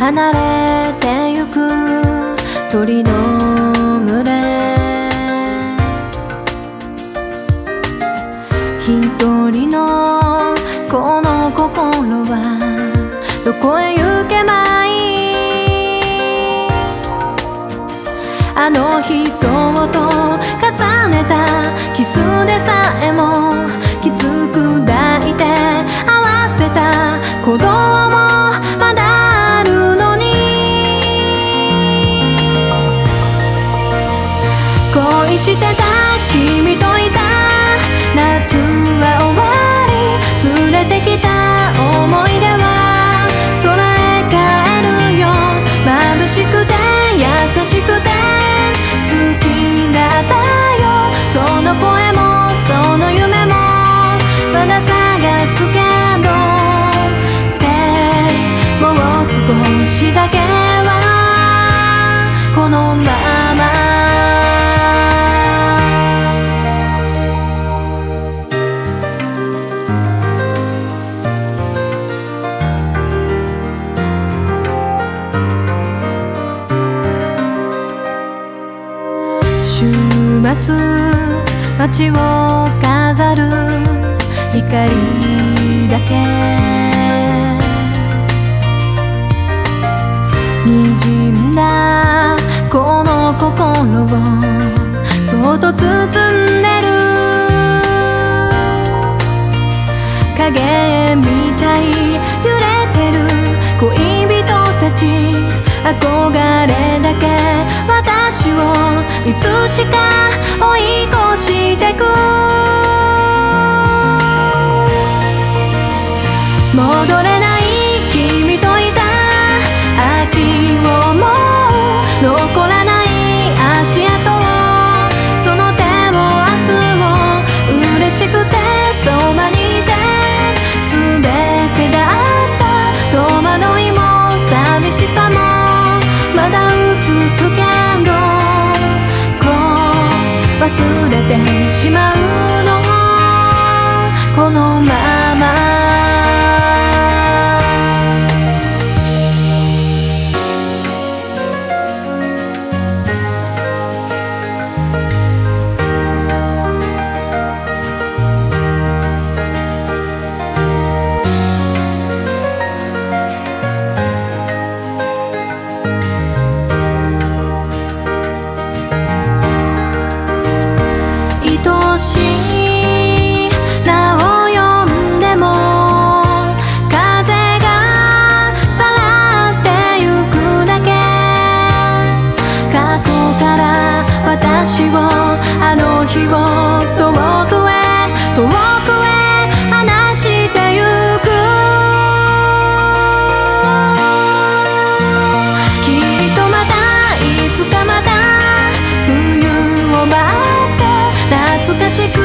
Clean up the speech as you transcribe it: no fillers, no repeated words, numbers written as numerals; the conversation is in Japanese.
離れてゆく鳥の群れ、一人のこの心はどこへ行けばいい。あの日そっと重ねたキスでさえもきつく抱いて合わせた鼓動もまだあるのに、恋してた君といた夏は終わり、連れてきた思い出は空へ帰るよ。眩しくて優しくて好きだったよ。その声もその夢もまだ探すけど Stay もう少しだけはこのまま。週末街を飾る光だけ、滲んだこの心をそっと包んでる。影みたい揺れてる恋人たち、憧れだけ私をいつしか追い越してく。戻れない君といた秋をもう残らない足跡を、その手を明日を嬉しくてそばにいて、全てだった戸惑いも寂しさもまだ映すけど、忘れてしまうのこのまま。愛しい名を呼んでも風がさらってゆくだけ、過去から私をあの日を遠くへ遠くへ離してゆく。きっとまたいつかまた冬を待って懐かしく